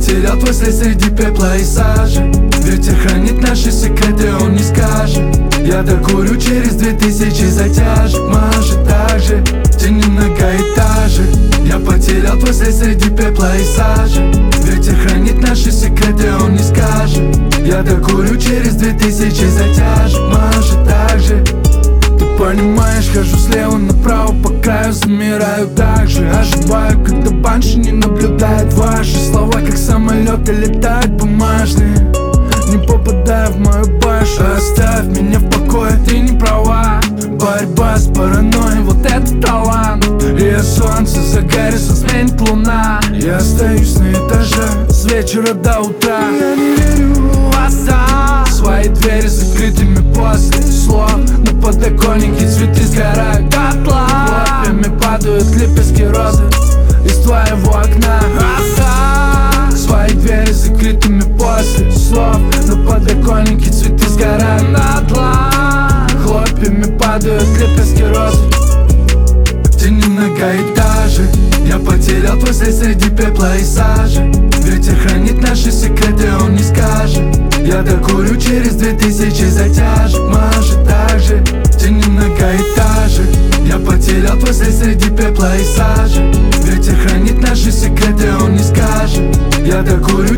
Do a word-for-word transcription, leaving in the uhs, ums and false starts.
потерял твой след среди пепла и сажи. Ветер хранит наши секреты, он не скажет. Я докурю через две тысячи затяжек. Может также в тени многоэтажек. Я потерял твой след среди пепла и сажи. Ветер хранит наши секреты, он не скажет. Я докурю через две тысячи затяжек. Может также. Ты понимаешь, хожу слева направо по краю, замираю так же. Ожидаю, когда банши не наблюдает ваши слова, как самолеты летают бумажные. Не попадая в мою башу, оставь меня в покое, ты не права. Борьба с паранойей, вот это талант. И солнце загорится, сменит луна. Я остаюсь на этаже с вечера до утра. Я не верю в глаза. Свои двери закрытыми после слов. На подоконнике цветы сгорают дотла. Хлопьями падают лепестки розы из твоего окна. Свои двери закрытыми после слов. На подоконнике цветы сгорают дотла. Хлопьями падают лепестки розы в тени многоэтажек. Я потерял твой след среди пепла и сажи. Ветер хранит наши секреты, он не скажет. Я докурю через две тысячи затяжек. Может также в тени многоэтажек. Я потерял твой след среди пепла и сажи. Ветер хранит наши секреты, он не скажет. Я докурю